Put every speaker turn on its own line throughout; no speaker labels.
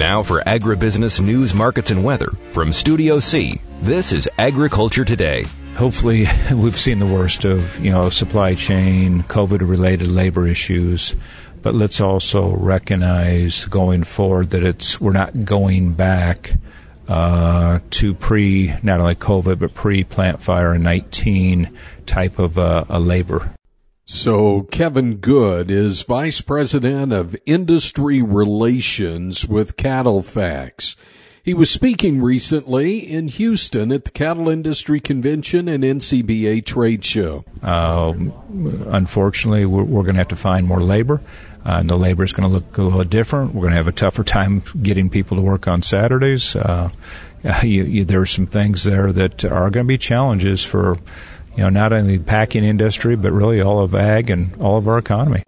Now for agribusiness news, markets, and weather from Studio C, this is Agriculture Today.
Hopefully, we've seen the worst of, supply chain, COVID-related labor issues. But let's also recognize going forward that we're not going back to not only COVID, but pre-plant fire in 19 type of a labor.
So Kevin Good is Vice President of Industry Relations with CattleFax. He was speaking recently in Houston at the Cattle Industry Convention and NCBA Trade Show.
Unfortunately, we're going to have to find more labor. And the labor is going to look a little different. We're going to have a tougher time getting people to work on Saturdays. There are some things there that are going to be challenges for, not only the packing industry, but really all of ag and all of our economy.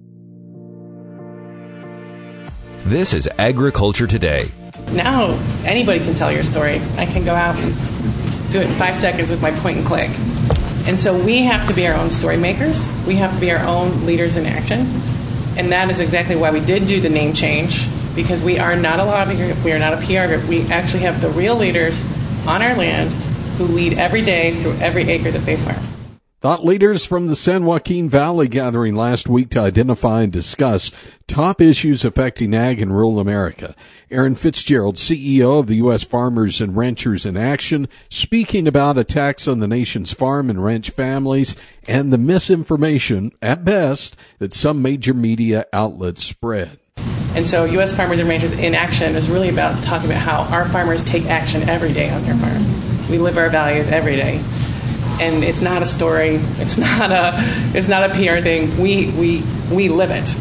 This is Agriculture Today.
Now, anybody can tell your story. I can go out and do it in 5 seconds with my point and click. And so we have to be our own story makers. We have to be our own leaders in action. And that is exactly why we did do the name change, because we are not a lobby group, we are not a PR group. We actually have the real leaders on our land who lead every day through every acre that they farm.
Thought leaders from the San Joaquin Valley gathering last week to identify and discuss top issues affecting ag and rural America. Aaron Fitzgerald, CEO of the U.S. Farmers and Ranchers in Action, speaking about attacks on the nation's farm and ranch families and the misinformation, at best, that some major media outlets spread.
And so U.S. Farmers and Ranchers in Action is really about talking about how our farmers take action every day on their farm. We live our values every day. And it's not a story. It's not a PR thing. We live it.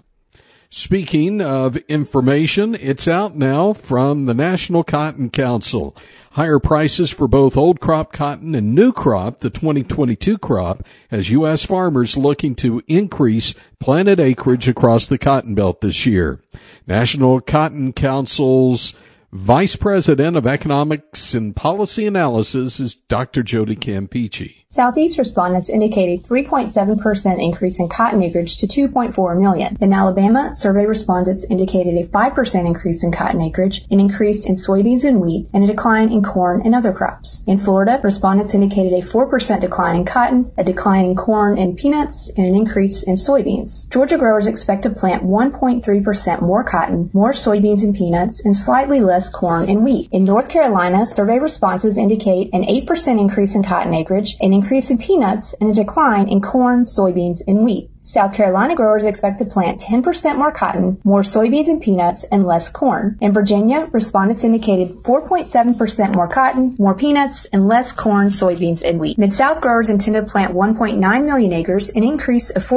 Speaking of information, it's out now from the National Cotton Council. Higher prices for both old crop cotton and new crop, the 2022 crop, as U.S. farmers looking to increase planted acreage across the Cotton Belt this year. National Cotton Council's Vice President of Economics and Policy Analysis is Dr. Jody Campeachy.
Southeast respondents indicate a 3.7% increase in cotton acreage to 2.4 million. In Alabama, survey respondents indicated a 5% increase in cotton acreage, an increase in soybeans and wheat, and a decline in corn and other crops. In Florida, respondents indicated a 4% decline in cotton, a decline in corn and peanuts, and an increase in soybeans. Georgia growers expect to plant 1.3% more cotton, more soybeans and peanuts, and slightly less corn and wheat. In North Carolina, survey responses indicate an 8% increase in cotton acreage, an increase in peanuts, and a decline in corn, soybeans, and wheat. South Carolina growers expect to plant 10% more cotton, more soybeans and peanuts, and less corn. In Virginia, respondents indicated 4.7% more cotton, more peanuts, and less corn, soybeans, and wheat. Mid-South growers intend to plant 1.9 million acres, an increase of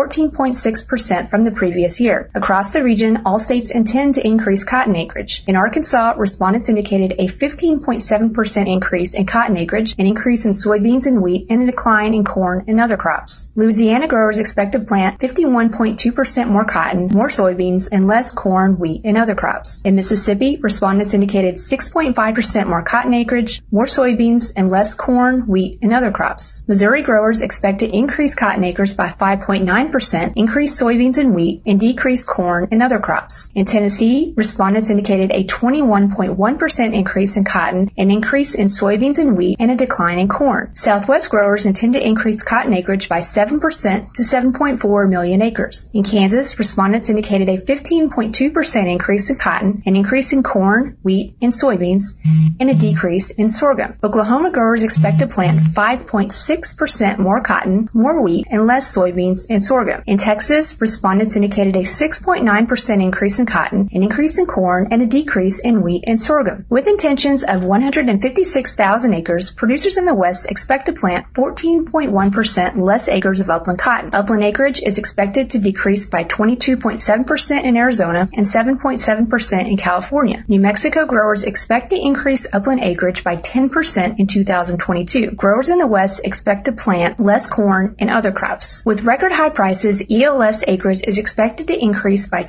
14.6% from the previous year. Across the region, all states intend to increase cotton acreage. In Arkansas, respondents indicated a 15.7% increase in cotton acreage, an increase in soybeans and wheat, and a decline in corn and other crops. Louisiana growers expect to plant 51.2% more cotton, more soybeans, and less corn, wheat, and other crops. In Mississippi, respondents indicated 6.5% more cotton acreage, more soybeans, and less corn, wheat, and other crops. Missouri growers expect to increase cotton acres by 5.9%, increase soybeans and wheat, and decrease corn and other crops. In Tennessee, respondents indicated a 21.1% increase in cotton, an increase in soybeans and wheat, and a decline in corn. Southwest growers intend to increase cotton acreage by 7% to 7.4 million acres. In Kansas, respondents indicated a 15.2% increase in cotton, an increase in corn, wheat, and soybeans, and a decrease in sorghum. Oklahoma growers expect to plant 5.6% more cotton, more wheat, and less soybeans and sorghum. In Texas, respondents indicated a 6.9% increase in cotton, an increase in corn, and a decrease in wheat and sorghum. With intentions of 156,000 acres, producers in the West expect to plant 14.1% less acres of upland cotton. Upland acreage is expected to decrease by 22.7% in Arizona and 7.7% in California. New Mexico growers expect to increase upland acreage by 10% in 2022. Growers in the West expect to plant less corn and other crops. With record high prices, ELS acreage is expected to increase by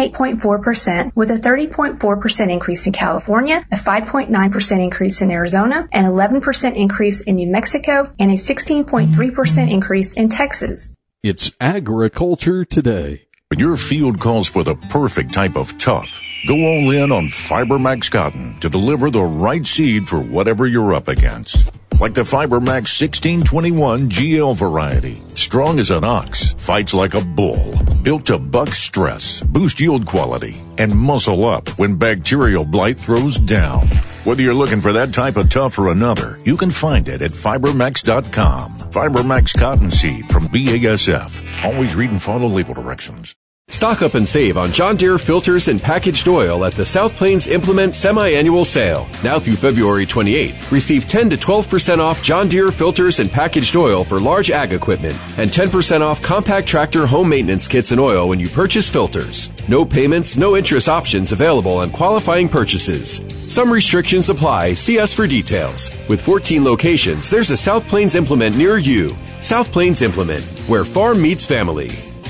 28.4%, with a 30.4% increase in California, a 5.9% increase in Arizona, an 11% increase in New Mexico, and a 16.3% increase in Texas.
It's Agriculture Today.
When your field calls for the perfect type of tough, go all in on FiberMax cotton to deliver the right seed for whatever you're up against. Like the FiberMax 1621 GL variety. Strong as an ox, fights like a bull. Built to buck stress, boost yield quality, and muscle up when bacterial blight throws down. Whether you're looking for that type of tough or another, you can find it at FiberMax.com. FiberMax cottonseed from BASF. Always read and follow label directions.
Stock up and save on John Deere filters and packaged oil at the South Plains Implement Semi-Annual Sale. Now through February 28th, receive 10 to 12% off John Deere filters and packaged oil for large ag equipment and 10% off compact tractor home maintenance kits and oil when you purchase filters. No payments, no interest options available on qualifying purchases. Some restrictions apply. See us for details. With 14 locations, there's a South Plains Implement near you. South Plains Implement, where farm meets family.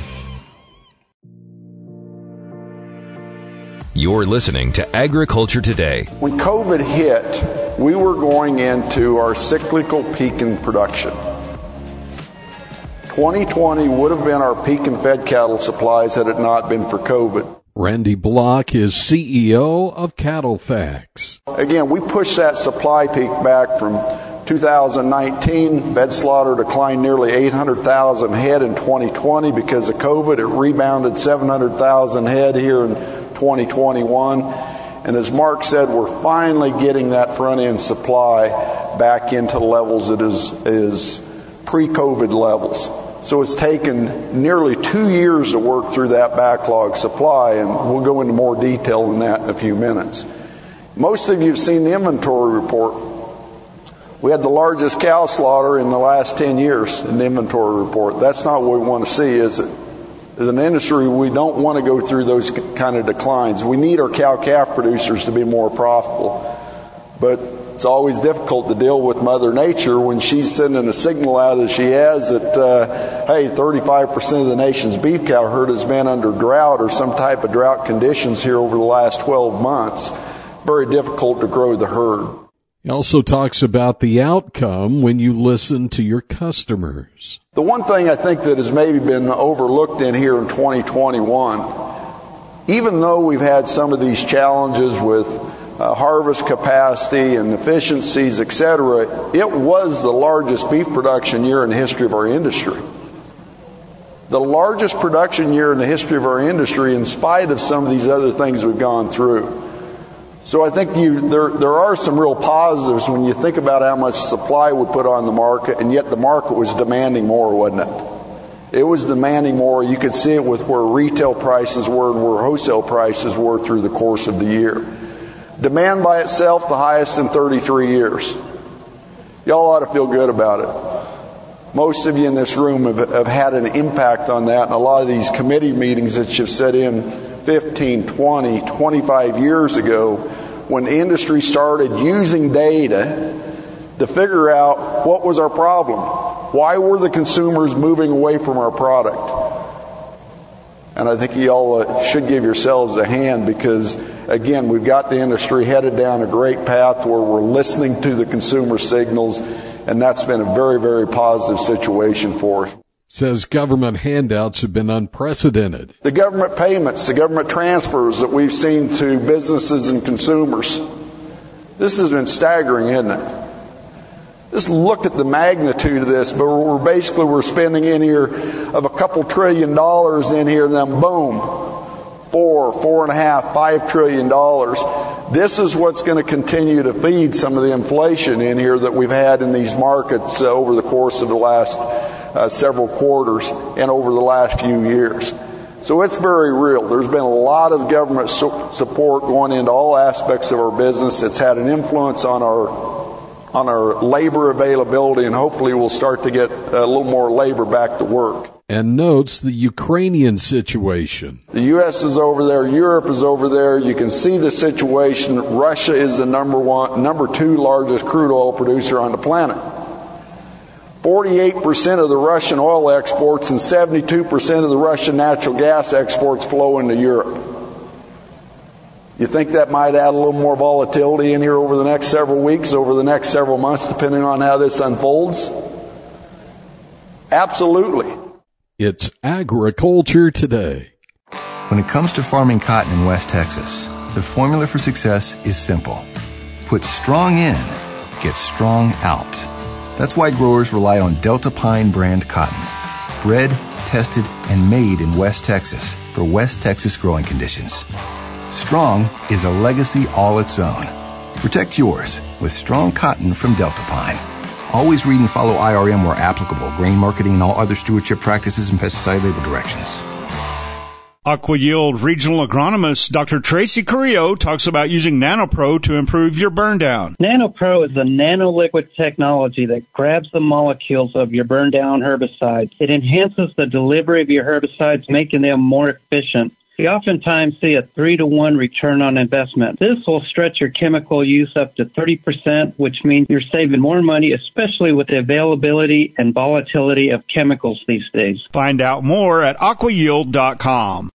You're listening to Agriculture Today.
When COVID hit, we were going into our cyclical peak in production. 2020 would have been our peak in fed cattle supplies had it not been for COVID.
Randy Block is CEO of Cattle Facts.
Again, we pushed that supply peak back from 2019. Fed slaughter declined nearly 800,000 head in 2020 because of COVID. It rebounded 700,000 head here in 2021. And as Mark said, we're finally getting that front-end supply back into levels that is pre-COVID levels. So it's taken nearly 2 years to work through that backlog supply, and we'll go into more detail on that in a few minutes. Most of you have seen the inventory report. We had the largest cow slaughter in the last 10 years in the inventory report. That's not what we want to see, is it? As an industry, we don't want to go through those kind of declines. We need our cow-calf producers to be more profitable. But it's always difficult to deal with Mother Nature when she's sending a signal out as she has that, hey, 35% of the nation's beef cow herd has been under drought or some type of drought conditions here over the last 12 months. Very difficult to grow the herd.
He also talks about the outcome when you listen to your customers.
The one thing I think that has maybe been overlooked in here in 2021, even though we've had some of these challenges with harvest capacity and efficiencies, etc., it was the largest beef production year in the history of our industry. The largest production year in the history of our industry in spite of some of these other things we've gone through. So I think there are some real positives when you think about how much supply we put on the market, and yet the market was demanding more, wasn't it? It was demanding more. You could see it with where retail prices were and where wholesale prices were through the course of the year. Demand by itself, the highest in 33 years. Y'all ought to feel good about it. Most of you in this room have had an impact on that, and a lot of these committee meetings that you've set in 15, 20, 25 years ago, when the industry started using data to figure out what was our problem. Why were the consumers moving away from our product? And I think you all should give yourselves a hand because, again, we've got the industry headed down a great path where we're listening to the consumer signals, and that's been a very, very positive situation for us.
Says government handouts have been unprecedented.
The government payments, the government transfers that we've seen to businesses and consumers, this has been staggering, isn't it? Just look at the magnitude of this, but we're spending in here of a couple $1 trillion in here, and then boom, $4.5 trillion. This is what's going to continue to feed some of the inflation in here that we've had in these markets over the course of the last several quarters and over the last few years. So it's very real. There's been a lot of government support going into all aspects of our business. It's had an influence on our labor availability, and hopefully we'll start to get a little more labor back to work.
And notes the Ukrainian situation.
The U.S. is over there. Europe is over there. You can see the situation. Russia is the number two largest crude oil producer on the planet. 48% of the Russian oil exports and 72% of the Russian natural gas exports flow into Europe. You think that might add a little more volatility in here over the next several weeks, over the next several months, depending on how this unfolds? Absolutely.
It's Agriculture Today.
When it comes to farming cotton in West Texas, the formula for success is simple. Put strong in, get strong out. That's why growers rely on Delta Pine brand cotton. Bred, tested, and made in West Texas for West Texas growing conditions. Strong is a legacy all its own. Protect yours with strong cotton from Delta Pine. Always read and follow IRM where applicable, grain marketing and all other stewardship practices and pesticide label directions.
AquaYield Regional Agronomist Dr. Tracy Carrillo talks about using NanoPro to improve your burn down.
NanoPro is a nanoliquid technology that grabs the molecules of your burn down herbicides. It enhances the delivery of your herbicides, making them more efficient. We oftentimes see a 3-to-1 return on investment. This will stretch your chemical use up to 30%, which means you're saving more money, especially with the availability and volatility of chemicals these days.
Find out more at aquayield.com.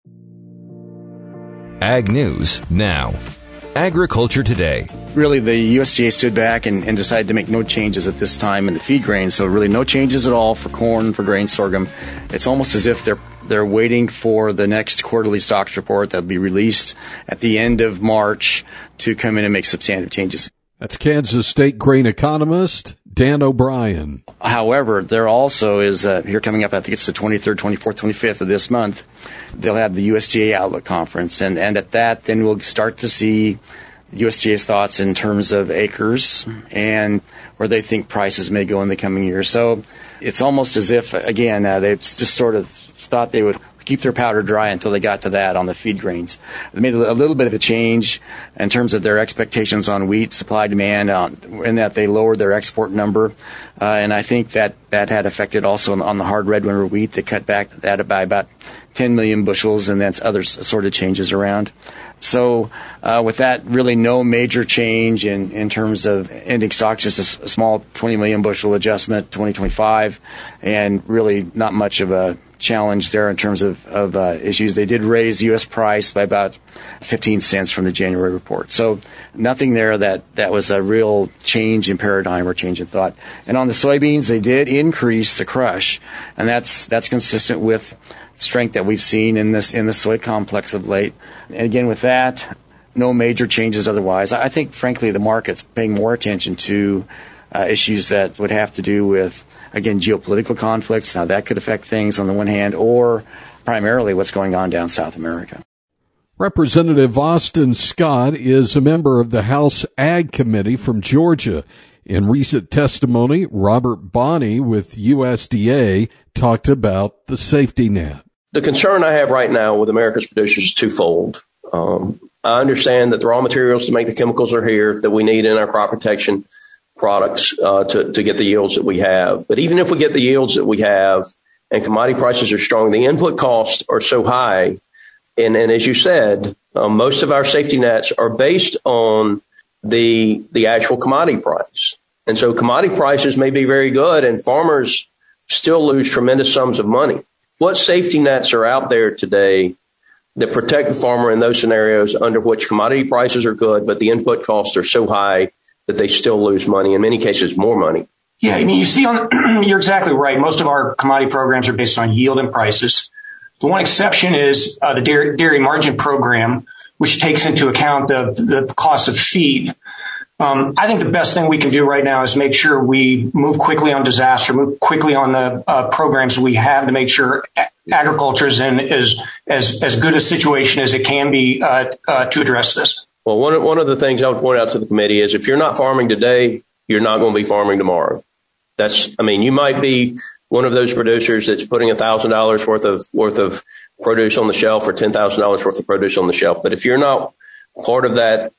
Ag News Now. Agriculture Today.
Really, the USDA stood back and decided to make no changes at this time in the feed grain. So really no changes at all for corn, for grain, sorghum. It's almost as if they're waiting for the next quarterly stocks report that'll be released at the end of March to come in and make substantive changes.
That's Kansas State grain economist Dan O'Brien.
However, there also is, here coming up, I think it's the 23rd, 24th, 25th of this month, they'll have the USDA Outlook Conference. And at that, then we'll start to see USDA's thoughts in terms of acres and where they think prices may go in the coming year. So it's almost as if, again, they've just sort of thought they would keep their powder dry until they got to that on the feed grains. They made a little bit of a change in terms of their expectations on wheat supply demand, in that they lowered their export number, and I think that had affected also on the hard red winter wheat. They cut back that by about 10 million bushels, and that's other sort of changes around. So with that, really no major change in terms of ending stocks, just a small 20 million bushel adjustment 2025, and really not much of a challenge there in terms of issues. They did raise the U.S. price by about 15 cents from the January report. So nothing there that was a real change in paradigm or change in thought. And on the soybeans, they did increase the crush, and that's consistent with strength that we've seen in the soy complex of late. And again, with that, no major changes otherwise. I think, frankly, the market's paying more attention to issues that would have to do with, again, geopolitical conflicts, how that could affect things on the one hand, or primarily what's going on down South America.
Representative Austin Scott is a member of the House Ag Committee from Georgia. In recent testimony, Robert Bonney with USDA talked about the safety net.
The concern I have right now with America's producers is twofold. I understand that the raw materials to make the chemicals are here that we need in our crop protection products to get the yields that we have. But even if we get the yields that we have and commodity prices are strong, the input costs are so high. And as you said, most of our safety nets are based on the actual commodity price. And so commodity prices may be very good and farmers still lose tremendous sums of money. What safety nets are out there today that protect the farmer in those scenarios under which commodity prices are good, but the input costs are so high that they still lose money, in many cases more money?
Yeah, I mean, you see, you're exactly right. Most of our commodity programs are based on yield and prices. The one exception is the dairy margin program, which takes into account the cost of feed. I think the best thing we can do right now is make sure we move quickly on disaster, move quickly on the programs we have to make sure agriculture is in as good a situation as it can be to address this.
Well, one of the things I would point out to the committee is if you're not farming today, you're not going to be farming tomorrow. You might be one of those producers that's putting $1,000 worth of produce on the shelf or $10,000 worth of produce on the shelf. But if you're not part of that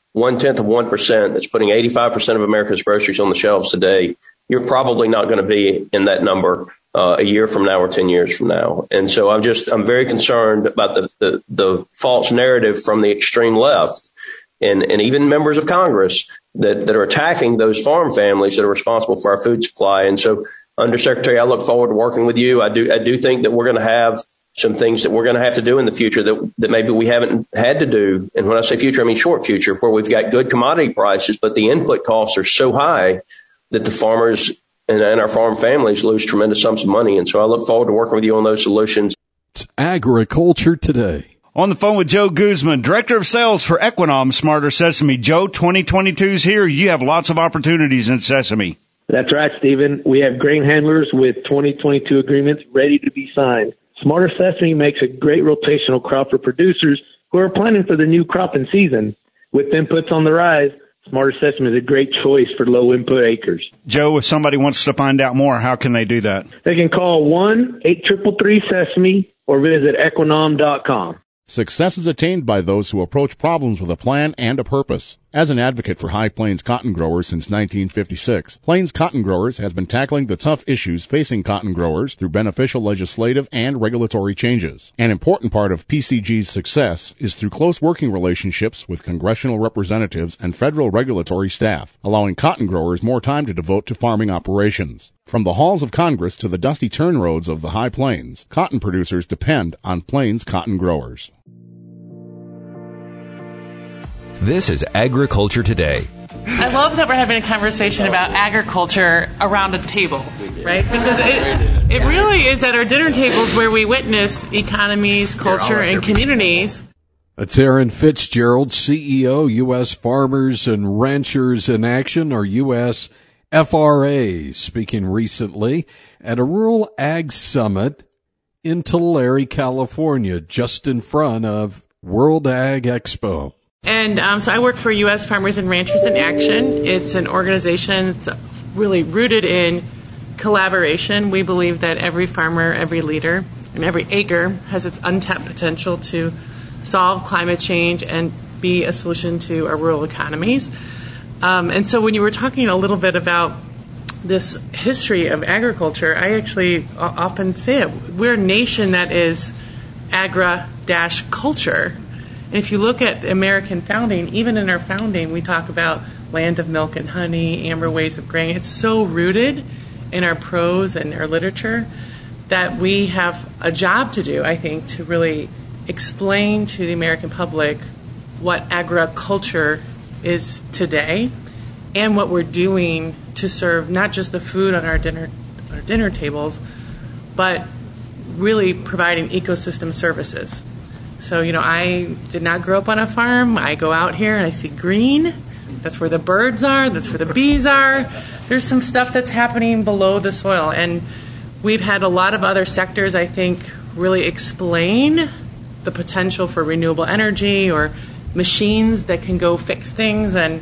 0.1% that's putting 85% of America's groceries on the shelves today, you're probably not going to be in that number a year from now or 10 years from now. And so I'm very concerned about the false narrative from the extreme left and even members of Congress that are attacking those farm families that are responsible for our food supply. And so, Undersecretary, I look forward to working with you. I do think that we're going to have some things that we're going to have to do in the future that maybe we haven't had to do. And when I say future, I mean short future, where we've got good commodity prices, but the input costs are so high that the farmers and our farm families lose tremendous sums of money. And so I look forward to working with you on those solutions.
It's Agriculture Today.
On the phone with Joe Guzman, Director of Sales for Equinom Smarter Sesame. Joe, 2022's here. You have lots of opportunities in sesame.
That's right, Stephen. We have grain handlers with 2022 agreements ready to be signed. Smarter Sesame makes a great rotational crop for producers who are planning for the new cropping season. With inputs on the rise, Smarter Sesame is a great choice for low-input acres.
Joe, if somebody wants to find out more, how can they do that?
They can call 1-833-SESAME or visit equinom.com.
Success is attained by those who approach problems with a plan and a purpose. As an advocate for High Plains cotton growers since 1956, Plains Cotton Growers has been tackling the tough issues facing cotton growers through beneficial legislative and regulatory changes. An important part of PCG's success is through close working relationships with congressional representatives and federal regulatory staff, allowing cotton growers more time to devote to farming operations. From the halls of Congress to the dusty turn roads of the High Plains, cotton producers depend on Plains Cotton Growers.
This is Agriculture Today.
I love that we're having a conversation about agriculture around a table, right? Because it really is at our dinner tables where we witness economies, culture, and communities.
That's Aaron Fitzgerald, CEO, U.S. Farmers and Ranchers in Action, or U.S. FRA, speaking recently at a Rural Ag Summit in Tulare, California, just in front of World Ag Expo.
And so I work for U.S. Farmers and Ranchers in Action. It's an organization that's really rooted in collaboration. We believe that every farmer, every leader, and every acre has its untapped potential to solve climate change and be a solution to our rural economies. And so when you were talking a little bit about this history of agriculture, I actually often say it. We're a nation that is agra-culture. And if you look at the American founding, even in our founding, we talk about land of milk and honey, amber ways of grain. It's so rooted in our prose and our literature that we have a job to do, I think, to really explain to the American public what agriculture is today and what we're doing to serve not just the food on our dinner tables, but really providing ecosystem services. So, I did not grow up on a farm. I go out here and I see green. That's where the birds are. That's where the bees are. There's some stuff that's happening below the soil. And we've had a lot of other sectors, I think, really explain the potential for renewable energy or machines that can go fix things. And,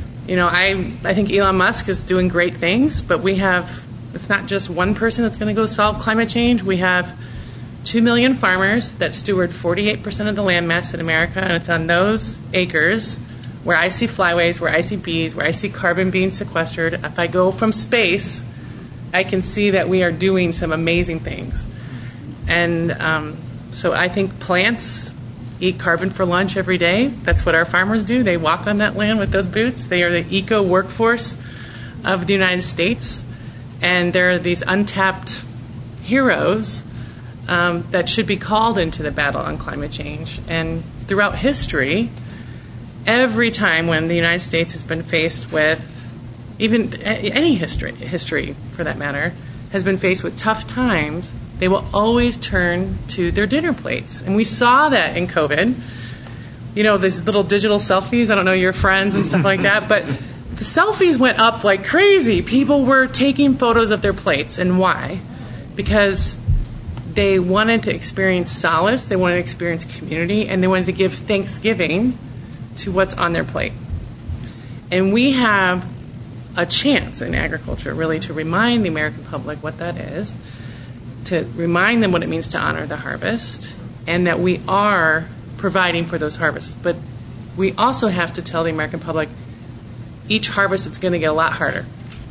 I think Elon Musk is doing great things, but it's not just one person that's going to go solve climate change. We have 2 million farmers that steward 48% of the land mass in America, and it's on those acres where I see flyways, where I see bees, where I see carbon being sequestered. If I go from space, I can see that we are doing some amazing things. And so I think plants eat carbon for lunch every day. That's what our farmers do. They walk on that land with those boots. They are the eco workforce of the United States, and they're these untapped heroes that should be called into the battle on climate change. And throughout history, every time when the United States has been faced with, even any history for that matter, has been faced with tough times, they will always turn to their dinner plates. And we saw that in COVID. These little digital selfies, I don't know your friends and stuff like that, but the selfies went up like crazy. People were taking photos of their plates. And why? Because they wanted to experience solace, they wanted to experience community, and they wanted to give thanksgiving to what's on their plate. And we have a chance in agriculture really to remind the American public what that is, to remind them what it means to honor the harvest, and that we are providing for those harvests. But we also have to tell the American public each harvest it's going to get a lot harder.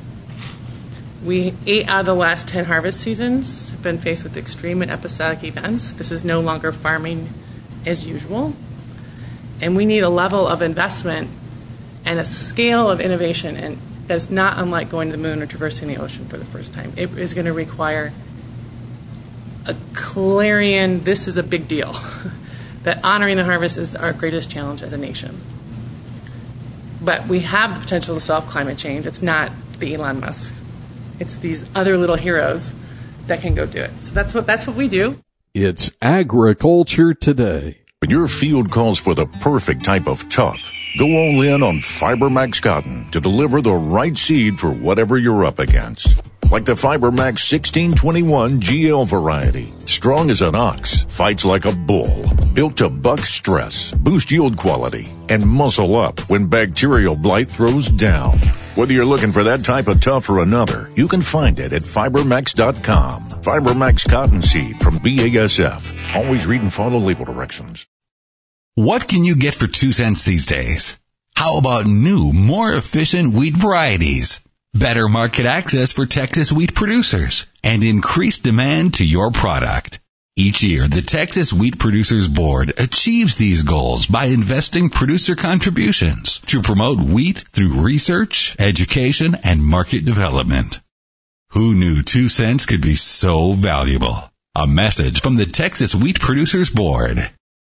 8 out of the last 10 harvest seasons have been faced with extreme and episodic events. This is no longer farming as usual. And we need a level of investment and a scale of innovation and that's not unlike going to the moon or traversing the ocean for the first time. It is going to require a clarion, this is a big deal, that honoring the harvest is our greatest challenge as a nation. But we have the potential to solve climate change. It's not the Elon Musk. It's these other little heroes that can go do it. So that's what we do.
It's Agriculture Today.
When your field calls for the perfect type of tough, go all in on FiberMax Cotton to deliver the right seed for whatever you're up against. Like the FiberMax 1621 GL variety. Strong as an ox, fights like a bull. Built to buck stress, boost yield quality, and muscle up when bacterial blight throws down. Whether you're looking for that type of tough or another, you can find it at FiberMax.com. FiberMax Cottonseed from BASF. Always read and follow label directions.
What can you get for 2 cents these days? How about new, more efficient wheat varieties? Better market access for Texas wheat producers and increased demand to your product. Each year, the Texas Wheat Producers Board achieves these goals by investing producer contributions to promote wheat through research, education, and market development. Who knew 2 cents could be so valuable? A message from the Texas Wheat Producers Board.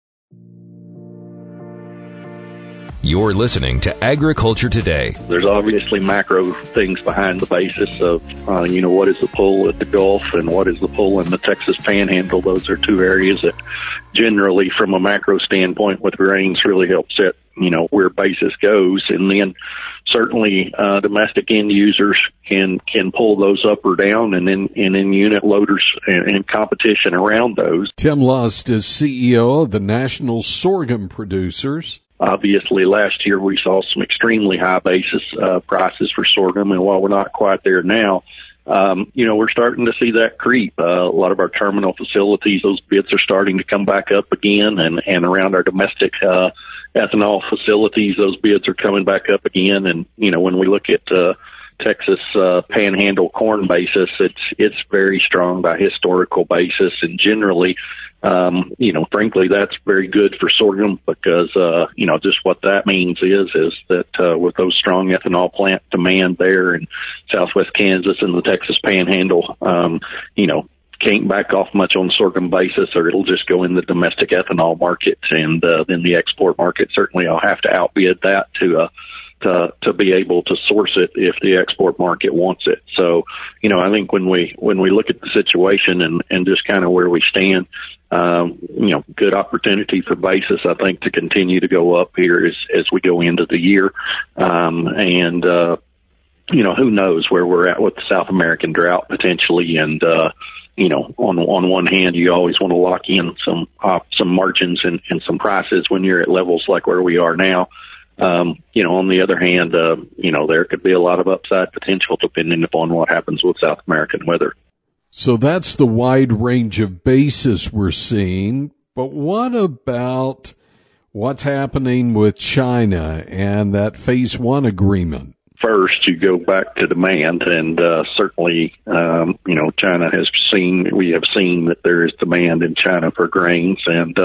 You're listening to Agriculture Today.
There's obviously macro things behind the basis of, what is the pull at the Gulf and what is the pull in the Texas Panhandle. Those are two areas that generally, from a macro standpoint with grains, really help set, where basis goes. And then certainly domestic end users can pull those up or down, and then unit loaders and competition around those.
Tim Lust is CEO of the National Sorghum Producers.
Obviously, last year we saw some extremely high basis prices for sorghum, and while we're not quite there now, we're starting to see that creep. A lot of our terminal facilities, those bids are starting to come back up again, and around our domestic ethanol facilities, those bids are coming back up again. And when we look at Texas Panhandle corn basis, it's very strong by historical basis, and generally, frankly, that's very good for sorghum because, just what that means is that, with those strong ethanol plant demand there in Southwest Kansas and the Texas Panhandle, can't back off much on sorghum basis, or it'll just go in the domestic ethanol market, and then the export market certainly will have to outbid that to be able to source it if the export market wants it. So, I think when we look at the situation and just kind of where we stand, good opportunity for basis, I think, to continue to go up here as we go into the year. Who knows where we're at with the South American drought potentially. And, on one hand, you always want to lock in some margins and some prices when you're at levels like where we are now. On the other hand, there could be a lot of upside potential depending upon what happens with South American weather.
So that's the wide range of basis we're seeing. But what about what's happening with China and that Phase 1 agreement?
First, you go back to demand, and certainly, China we have seen that there is demand in China for grains, and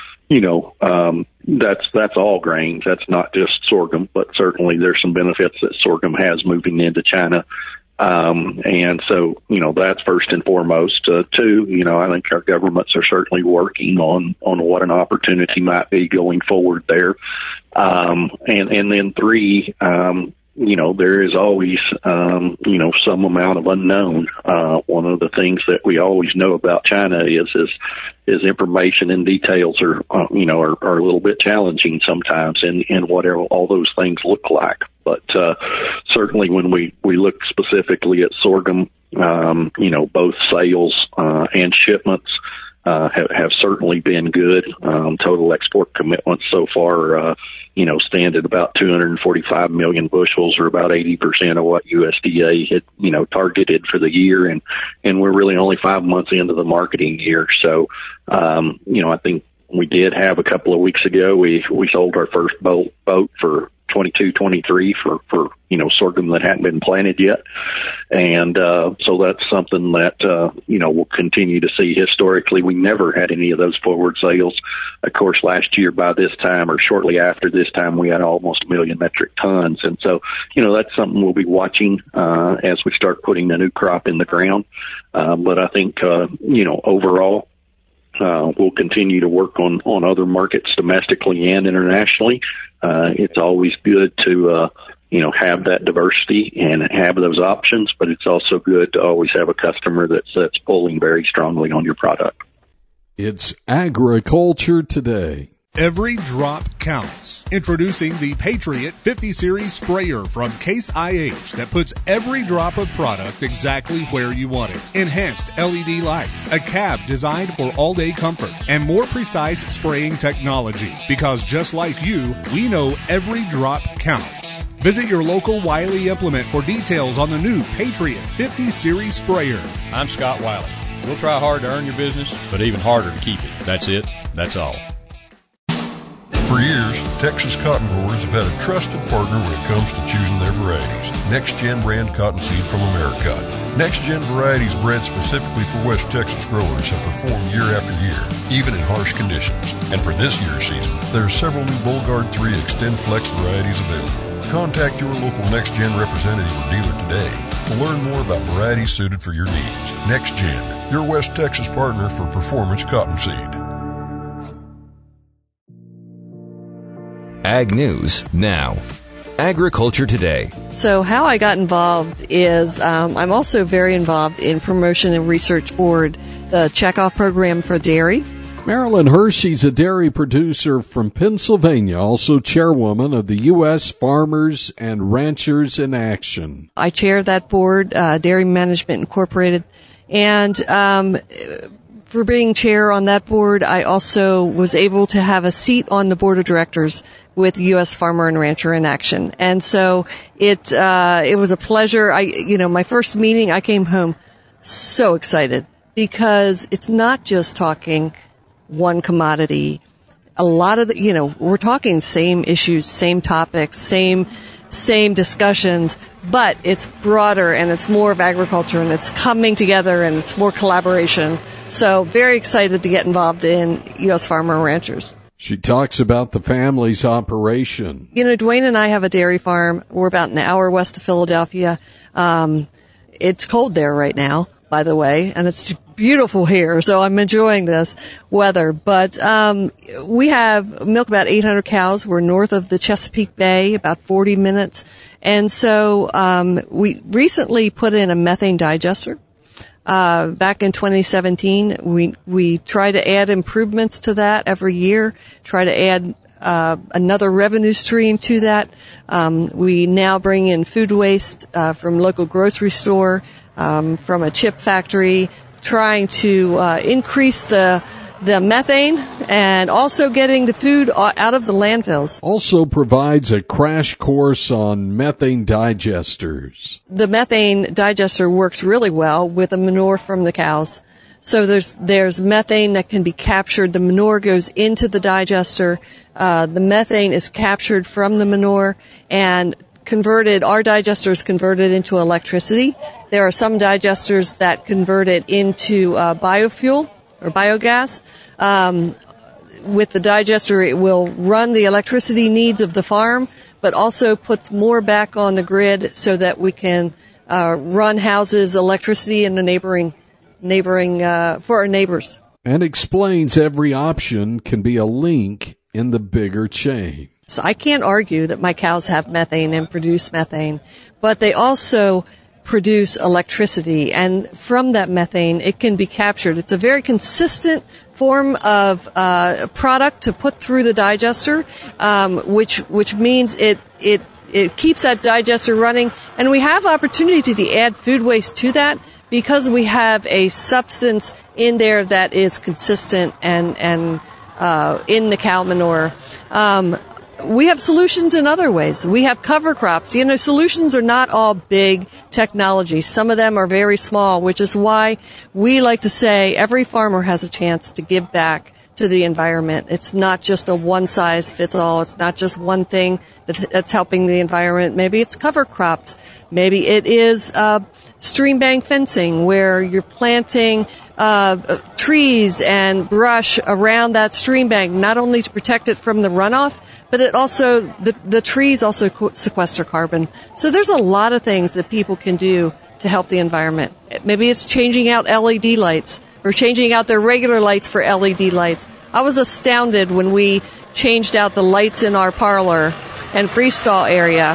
that's all grains. That's not just sorghum, but certainly there's some benefits that sorghum has moving into China. And so, that's first and foremost. Two, I think our governments are certainly working on what an opportunity might be going forward there. And then three, there is always, some amount of unknown. One of the things that we always know about China is information and details are a little bit challenging sometimes in whatever all those things look like. But, certainly when we look specifically at sorghum, both sales, and shipments, have certainly been good. Total export commitments so far, stand at about 245 million bushels, or about 80% of what USDA had, targeted for the year. And we're really only 5 months into the marketing year. So, I think we did have a couple of weeks ago, we sold our first boat for 22-23 for sorghum that hadn't been planted yet. And so that's something that we'll continue to see. Historically, we never had any of those forward sales. Of course, last year by this time, or shortly after this time, we had almost 1 million metric tons. And so that's something we'll be watching as we start putting the new crop in the ground. But I think overall, we'll continue to work on other markets domestically and internationally. It's always good to, have that diversity and have those options, but it's also good to always have a customer that's pulling very strongly on your product.
It's Agriculture Today.
Every drop counts. Introducing the Patriot 50 Series sprayer from Case IH that puts every drop of product exactly where you want it. Enhanced LED lights, a cab designed for all-day comfort, and more precise spraying technology. Because just like you, we know every drop counts. Visit your local Wiley Implement for details on the new Patriot 50 Series sprayer.
I'm Scott Wiley. We'll try hard to earn your business, but even harder to keep it. That's it. That's all.
For years, Texas cotton growers have had a trusted partner when it comes to choosing their varieties. Next Gen brand cottonseed from Americot. Next Gen varieties bred specifically for West Texas growers have performed year after year, even in harsh conditions. And for this year's season, there are several new Bollgard 3 Extend Flex varieties available. Contact your local Next Gen representative or dealer today to learn more about varieties suited for your needs. Next Gen, your West Texas partner for performance cottonseed.
Ag News now. Agriculture Today.
So how I got involved is I'm also very involved in Promotion and Research Board, the checkoff program for dairy.
Marilyn Hershey's a dairy producer from Pennsylvania, also chairwoman of the U.S. Farmers and Ranchers in Action.
I chair that board, Dairy Management Incorporated, and for being chair on that board, I also was able to have a seat on the board of directors with U.S. Farmer and Rancher in Action. And so it was a pleasure. My first meeting, I came home so excited because it's not just talking one commodity. A lot of we're talking same issues, same topics, same discussions, but it's broader and it's more of agriculture and it's coming together and it's more collaboration. So very excited to get involved in U.S. Farmer and Ranchers.
She talks about the family's operation.
Dwayne and I have a dairy farm. We're about an hour west of Philadelphia. It's cold there right now, by the way, and it's beautiful here, so I'm enjoying this weather. But we have milk about 800 cows. We're north of the Chesapeake Bay, about 40 minutes. And so we recently put in a methane digester. Back in 2017, we try to add improvements to that every year, try to add another revenue stream to that. We now bring in food waste from local grocery store, from a chip factory, trying to increase the methane and also getting the food out of the landfills.
Also provides a crash course on methane digesters.
The methane digester works really well with the manure from the cows. So there's methane that can be captured. The manure goes into the digester. The methane is captured from the manure and converted. Our digester is converted into electricity. There are some digesters that convert it into biofuel or biogas. With the digester, it will run the electricity needs of the farm, but also puts more back on the grid so that we can run houses, electricity in the neighboring for our neighbors.
And explains every option can be a link in the bigger chain.
So I can't argue that my cows have methane and produce methane, but they also produce electricity, and from that methane, it can be captured. It's a very consistent form of product to put through the digester, which means it keeps that digester running, and we have opportunity to add food waste to that because we have a substance in there that is consistent and in the cow manure. We have solutions in other ways. We have cover crops. Solutions are not all big technology. Some of them are very small, which is why we like to say every farmer has a chance to give back to the environment. It's not just a one-size-fits-all. It's not just one thing that's helping the environment. Maybe it's cover crops. Maybe it is stream bank fencing where you're planting trees and brush around that stream bank, not only to protect it from the runoff, but it also the trees also sequester carbon. So there's a lot of things that people can do to help the environment. Maybe it's changing out LED lights or changing out their regular lights for LED lights. I was astounded when we changed out the lights in our parlor and freestall area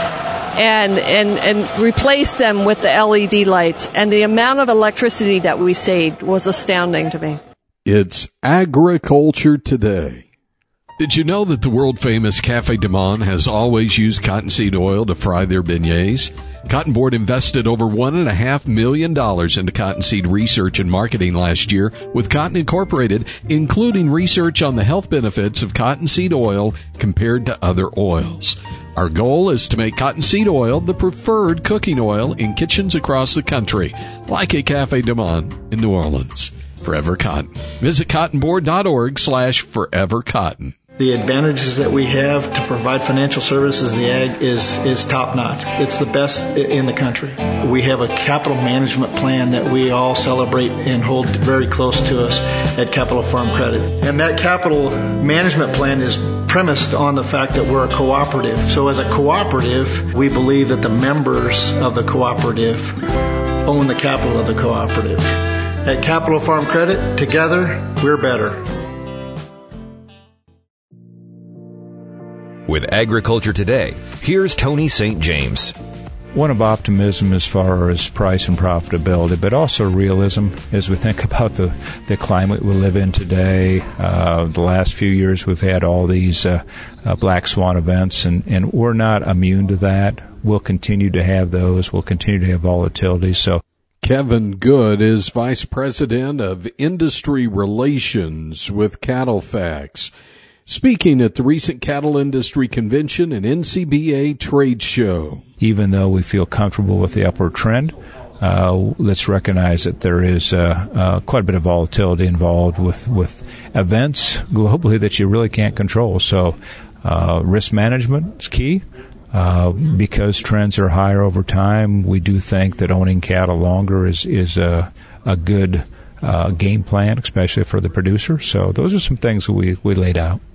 and replaced them with the LED lights, and the amount of electricity that we saved was astounding to me.
It's Agriculture Today. Did you know that the world-famous Cafe Du Monde has always used cottonseed oil to fry their beignets? Cotton Board invested over $1.5 million into cottonseed research and marketing last year with Cotton Incorporated, including research on the health benefits of cottonseed oil compared to other oils. Our goal is to make cottonseed oil the preferred cooking oil in kitchens across the country, like a Cafe Du Monde in New Orleans. Forever Cotton. Visit cottonboard.org/forevercotton.
The advantages that we have to provide financial services in the ag is top-notch. It's the best in the country. We have a capital management plan that we all celebrate and hold very close to us at Capital Farm Credit. And that capital management plan is premised on the fact that we're a cooperative. So as a cooperative, we believe that the members of the cooperative own the capital of the cooperative. At Capital Farm Credit, together, we're better.
With Agriculture Today, here's Tony St. James.
One of optimism as far as price and profitability, but also realism as we think about the climate we live in today. The last few years we've had all these black swan events, and we're not immune to that. We'll continue to have those. We'll continue to have volatility. So,
Kevin Good is Vice President of Industry Relations with CattleFax, speaking at the recent Cattle Industry Convention and NCBA Trade Show.
Even though we feel comfortable with the upward trend, let's recognize that there is quite a bit of volatility involved with events globally that you really can't control. So risk management is key. Because trends are higher over time, we do think that owning cattle longer is a good game plan, especially for the producer. So those are some things that we laid out.